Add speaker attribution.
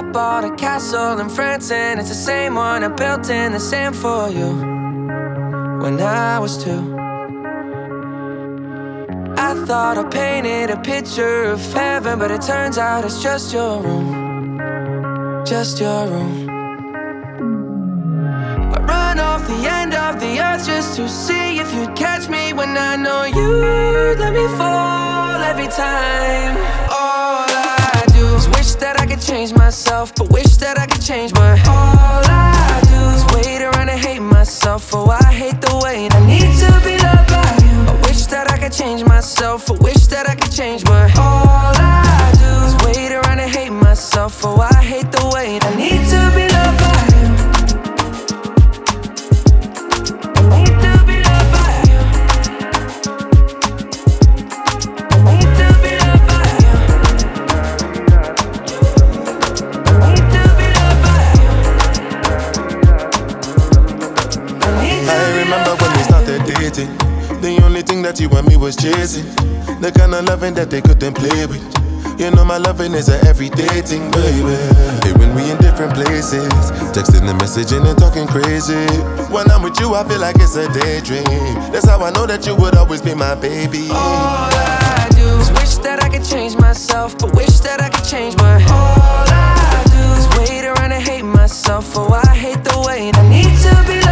Speaker 1: bought a castle in France, and it's the same one I built in the sand for you when I was 2. I thought I painted a picture of heaven, but it turns out it's just your room, just your room. I run off the end of the earth just to see if you'd catch me, when I know you'd let me fall every time. All I do is wish that I could change myself, but wish that I could change my. All I do is wait around and hate myself. Oh, I hate the way I need to be loved by you. I wish that I could change myself, but wish that I could change my. All I do is wait around and hate myself. Oh, I hate the way I need to be loved by you. I need to be loved by you. I need to be loved by you. I need to be loved by you.
Speaker 2: I remember when we started dating. The only thing that you and me was chasing, the kind of loving that they couldn't play with. You know my loving is a everyday thing, baby. Hey, when we in different places, texting and messaging and talking crazy. When I'm with you, I feel like it's a daydream. That's how I know that you would always be my baby.
Speaker 1: All I do is wish that I could change myself, but wish that I could change my. All I do is wait around and hate myself. Oh, I hate the way I need to be